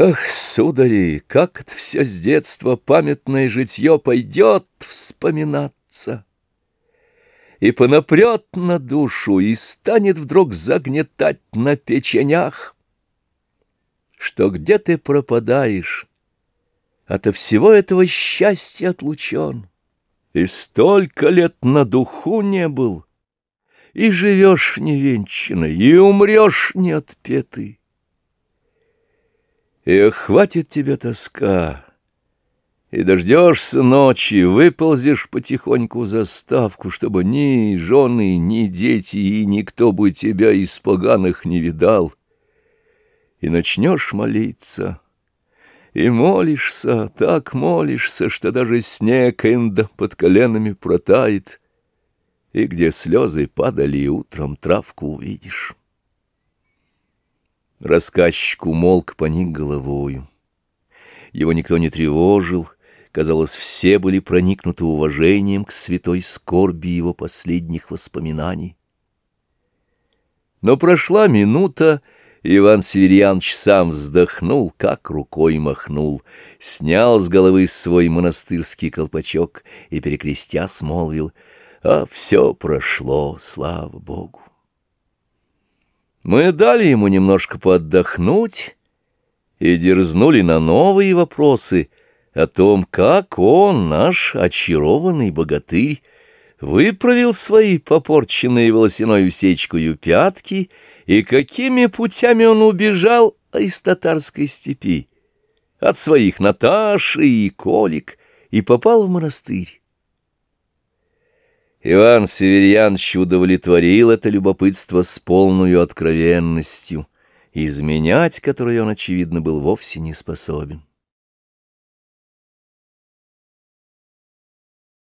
Ах, судари, как это все с детства памятное житье пойдет вспоминаться, и понапрет на душу, и станет вдруг загнетать на печенях, что где ты пропадаешь, ото всего этого счастья отлучен, и столько лет на духу не был, и живешь невенчанный, и умрешь неотпетый. И охватит тебя тоска, и дождешься ночи, выползешь потихоньку за ставку, чтобы ни жены, ни дети, и никто бы тебя из поганых не видал. И начнешь молиться, и молишься, так молишься, что даже снег инда под коленами протает, и где слезы падали, и утром травку увидишь. Рассказчик умолк, поник головою. Его никто не тревожил, казалось, все были проникнуты уважением к святой скорби его последних воспоминаний. Но прошла минута, и Иван Северьяныч сам вздохнул, как рукой махнул, снял с головы свой монастырский колпачок и, перекрестясь, молвил: «А все прошло, слава Богу». Мы дали ему немножко поотдохнуть и дерзнули на новые вопросы о том, как он, наш очарованный богатырь, выправил свои попорченные волосяной сечкою пятки и какими путями он убежал из татарской степи, от своих Наташи и Колик, и попал в монастырь. Иван Северьяныч удовлетворил это любопытство с полною откровенностью, изменять которой он, очевидно, был вовсе не способен.